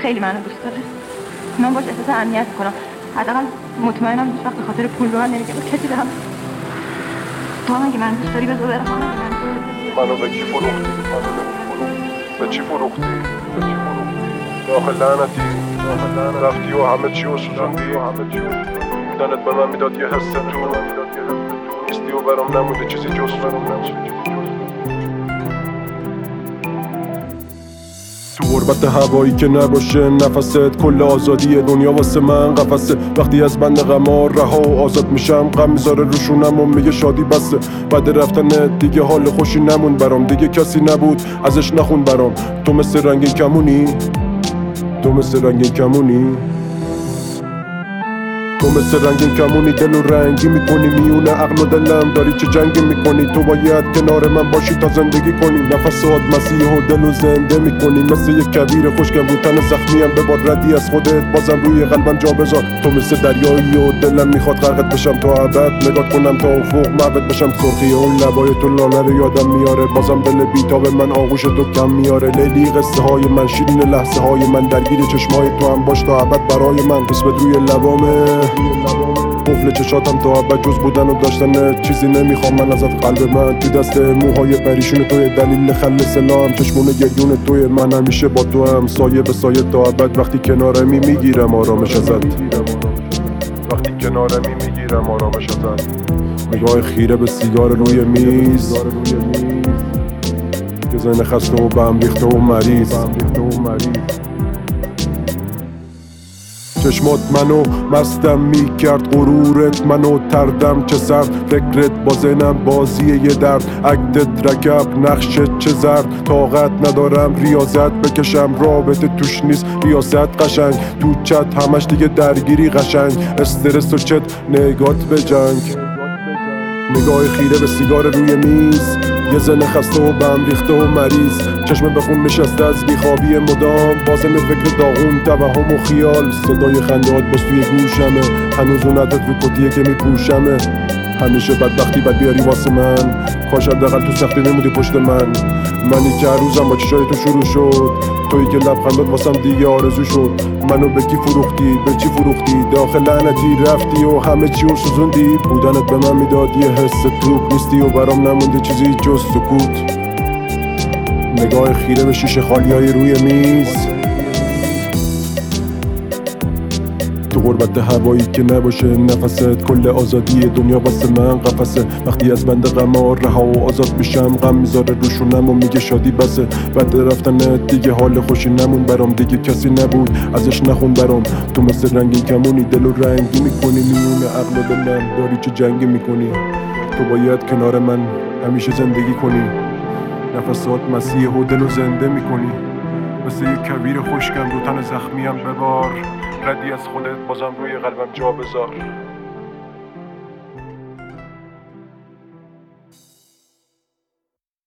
خیلی منو دوست داره. من باش احساس امنیت میکنم. حداقل مطمئنم هیچ وقت به خاطر پول به من نمیگه کسی برم. تو هم اگه من دوست داری بذار برم. منو به کی فروختی؟ به چی فروختی؟ داخل لعنتی رفتی و همه چی رو سوزوندی. بودنت به من میداد یه حس تو نیستی و برام نمونده چیزی جز تو غربت هوایی که نباشه نفست، کل آزادی دنیا واسه من قفسه. وقتی از بند غمار رها و آزاد میشم، غم میذاره روشونم و میگه شادی بسه. بعد رفتن دیگه حال خوشی نمون برام، دیگه کسی نبود ازش نخون برام. تو مثل رنگین کمونی، تو مثل رنگین کمونی، تو مثل رنگین کمونی. دل و رنگی میکنی میونه عقل و دلم، داری چه جنگی میکنی. تو باید کنار من باشی تا زندگی کنی. نفسات مسیح و دل و زنده میکنی. مثل یک کویر خشکم رو تن زخمیم، ببار ردی از خودت بازم روی قلبم جا بذار. تو مثل دریایی و دلم میخواد غرقت بشم تا ابد، نگات کنم تا افق معبد بشم. سرخی اون لبای تو لانه رو یادم میاره، بازم دل بیتاب من آغوش تو کم میاره. لیلی قصه های من، شیرین لحظه های من، درگیر چشمای تو هم باش تا ابد برای من. اسمت روی لبامه، قفل چشاتم تا ابد، جز بودن و داشتن چیزی نمیخوام من ازت. قلب من تو دست موهای پریشون توی، دلیل خل سلام چشمون گریون توی. من همیشه با تو هم، سایه به سایه تا ابد. وقتی کنارمی میگیرم آرامش ازت، وقتی کنارمی میگیرم آرامش ازت. نگاه خیره به سیگار روی میز، یه ذهن خسته و بهم ریخته و مریض. چشمات منو مستم میکرد، غرورت منو تردم چه سرد. فکرت با ذهنم بازیه یه درد، عکتت رکب نقشت چه زرد. طاقت ندارم ریاضت بکشم، رابطه توش نیست ریاست قشنگ. تو چت همش دیگه درگیری قشنگ، استرس و چت نگات به جنگ. نگاه خیره به سیگار روی میز، یه زن خسته و بهم ریخته و مریض. چشم به خون نشسته از بیخوابی مدام، بازم فکر داغون توهم و خیال. صدای خندهات باز توی گوشمه، هنوز اون عدد رو کتیه که میپوشمه. همیشه بدبختی بد بیاری واسه من، کاش حداقل تو سختی میمودی پشت من. منی که هر روزم با چشای تو شروع شد، تویی که لبخندات واسم دیگه آرزو شد. منو به کی فروختی؟ به چی فروختی؟ داخل لعنتی رفتی و همه چی رو سوزوندی. بودنت به من میداد یه حس توپ، نیستی و برام نمونده چیزی جز سکوت. نگاه خیره به شیشه خالیای روی میز، تو غربت هوایی که نباشه نفست، کل آزادی دنیا واسه من قفسه. وقتی از بند غمار رها و آزاد میشم، غم میذاره روشونم و میگه شادی بسه. بعد رفتن دیگه حال خوشی نمون برام، دیگه کسی نبود ازش نخون برام. تو مثل رنگین کمونی، دل و رنگی میکنی میونه عقل و دلم، داری چه جنگی میکنی. تو باید کنار من همیشه زندگی کنی. نفسات مسیح و دل و زنده میکنی. مثل یک کویر خشکم رو تن زخمیم ببار، ردی از خودت بازم روی قلبم جا بذار.